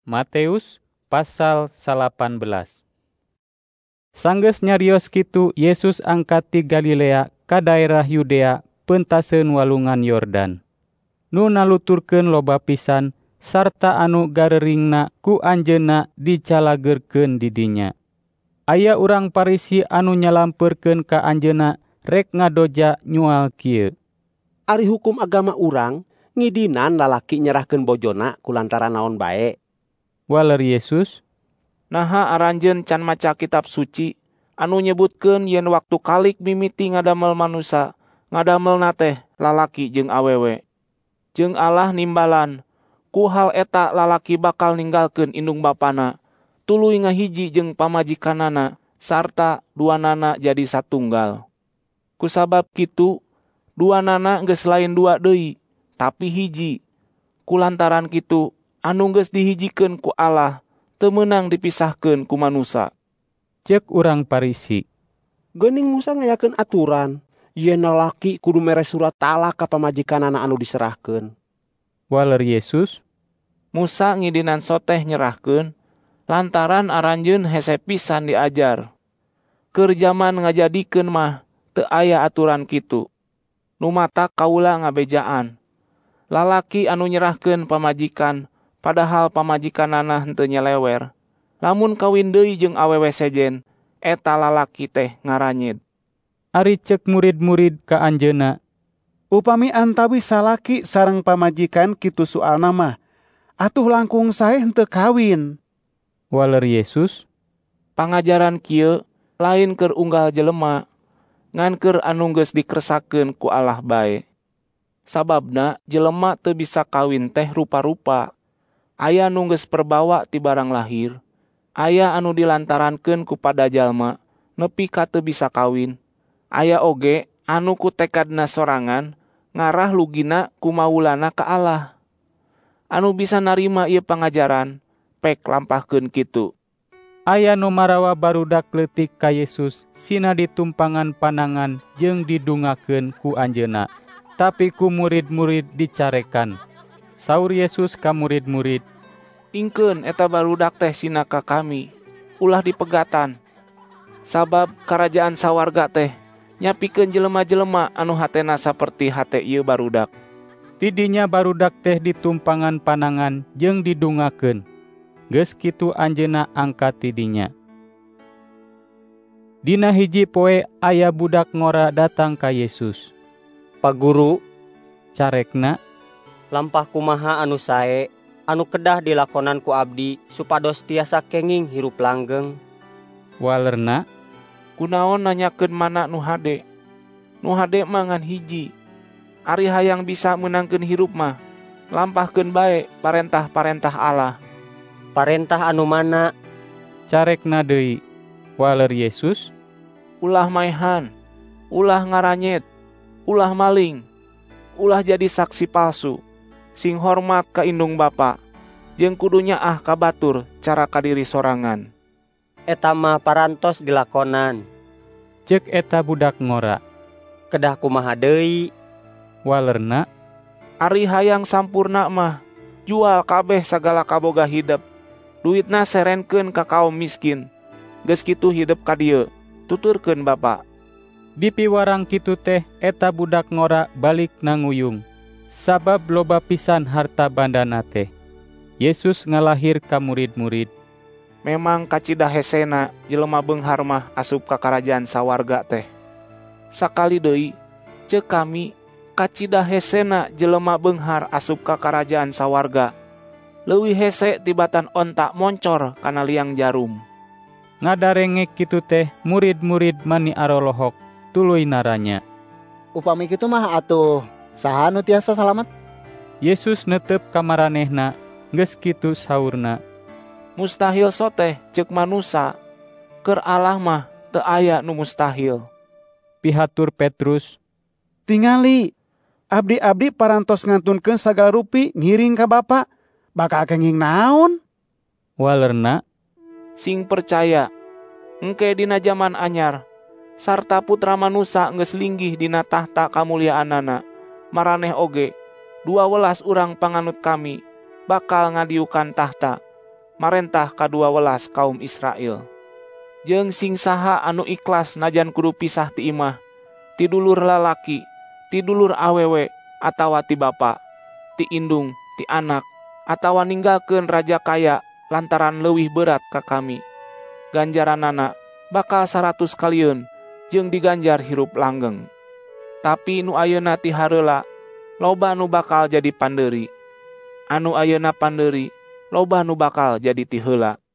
Matius pasal 18. Sanggeus nyarios kitu Yesus angkat ti Galilea ka daerah Yudea pentaseun walungan Yordan. Nu naluturkeun loba pisan sarta anu gareringna ku anjeunna dicalageurkeun di dinya. Aya urang Parisi anu nyalampeurkeun ka anjeunna rek ngadoja nyoal kieu. Ari hukum agama urang ngidinan lalaki nyerahkeun bojona kulantaran naon bae? Waler Yesus, Naha aranjeun can maca kitab suci anu nyebutkeun yen waktu kalik mimiti ngadamel manusa, ngadamelna teh lalaki jeung awewe. Jeung Allah nimbalan, ku hal eta lalaki bakal ninggalkeun indung bapana, tuluy ngahiji jeung pamajikanana, sarta duanana jadi satunggal. Kusabab kitu, duanana geus lain dua deui, tapi hiji. Kulantaran kitu, anu geus dihijikeun ku Allah, teu meunang dipisahkeun ku manusa. Ceuk urang Parisi, Geuning Musa ngayakeun aturan, yen lalaki kudu mere surat talak ka pamajikanana anu diserahkeun. waler Yesus, Musa ngidinan soteh nyerahkeun, lantaran aranjeun hese pisan diajar. Keur jaman ngajadikeun mah, teu aya aturan kitu. Nu matak kaula ngabejaan. Lalaki anu nyerahkeun pamajikan, padahal pamajikanana henteu nyelewer. Lamun kawin deui jeung awewe sejen, eta lalaki teh ngaranyid. ari ceuk murid-murid ka anjeunna, Upami antawi salaki sareng pamajikan kitu soalna mah, atuh langkung sae henteu kawin. waler Yesus, Pangajaran kieu lain keur unggal jelema, ngan keur anu geus dikeresakeun ku Allah bae. Sababna jelema teu bisa kawin teh rupa-rupa. Aya nu geus perbawa ti barang lahir, aya anu dilantarankeun ku pada jalma nepi ka teu bisa kawin. Aya oge anu ku tekadna sorangan ngarah lugina ku maulana ka Allah. Anu bisa narima ieu pangajaran, pek lampahkeun kitu. aya nu marawa barudak leutik ka Yesus sina ditumpangan panangan jeung didungakeun ku anjeunna, tapi ku murid-murid dicarekan. Saur Yesus ka murid-murid, Ingkeun eta barudak teh sina ka kami, ulah dipegatan. Sabab karajaan sawarga teh nyapikeun jelema-jelema anu hatena saperti hate ieu barudak. Tidinya barudak teh ditumpangan panangan jeung didungakeun. Geus kitu anjeunna angkat tidinya. Dina hiji poe aya budak ngora datang ka Yesus. Pak Guru, Carekna, lampah kumaha anu sae, anu kedah dilakonan ku abdi supados tiasa kenging hirup langgeng. walerna, Kunaon nanyakeun mana nu hade? Nu hade mah ngan hiji. Ari hayang bisa meunangkeun hirup mah, lampahkeun bae parentah-parentah Allah. Parentah anu mana? carekna deui. Waler Yesus, Ulah maehan, ulah ngaranyet, ulah maling, ulah jadi saksi palsu, sing hormat ka indung bapa, jeung kudu nyaah ka batur cara kadiri sorangan. Eta mah parantos dilakonan. ceuk eta budak ngora. Kedah kumaha deui? Walerna, Ari hayang sampurna mah, jual kabeh sagala kaboga hidup. Duitna serenkeun ka kaum miskin. Geus kitu hidup ka dieu, tuturkeun bapa. di piwarang kitu teh eta budak ngora balik nanguyung, sabab loba pisan harta bandana teh. Yesus ngalahir ka murid-murid. Memang kacida hesena jelema beunghar mah asup ka karajaan sawarga teh. Sakali deui, ceuk kami, kacida hesena jelema beunghar asup ka karajaan sawarga. Leuwih hese tibatan onta moncor kana liang jarum. Ngadarengek kitu teh murid-murid mani arolohok tuluy naranya. Upami kitu mah atuh saha nu tiasa salamet? Yesus netep ka maranehna, geus kitu saurna, Mustahil soteh ceuk manusa, keur Allah mah teu aya nu mustahil. pihatur Petrus, Tingali, abdi-abdi parantos ngantunkeun sagala rupi ngiring ka Bapa, bakal kenging naon? walerna, Sing percaya, engke dina zaman anyar, sarta putra manusa geus linggih dina tahta kamuliaanana, maraneh oge, 12 urang panganut kami, bakal ngadiukan tahta, marentah kadua welas kaum Israel. Jeung sing saha anu ikhlas najan kudu pisah ti imah, ti dulur lalaki, ti dulur awewe, atawa ti bapa, ti indung, ti anak, atawa ninggalkeun raja kaya lantaran leuwih berat ka kami. Ganjaranana bakal 100 kalieun jeung diganjar hirup langgeng. Tapi nu ayeuna ti hareula loba nu bakal jadi pandeuri. Anu ayeuna pandeuri loba nu bakal jadi ti heula.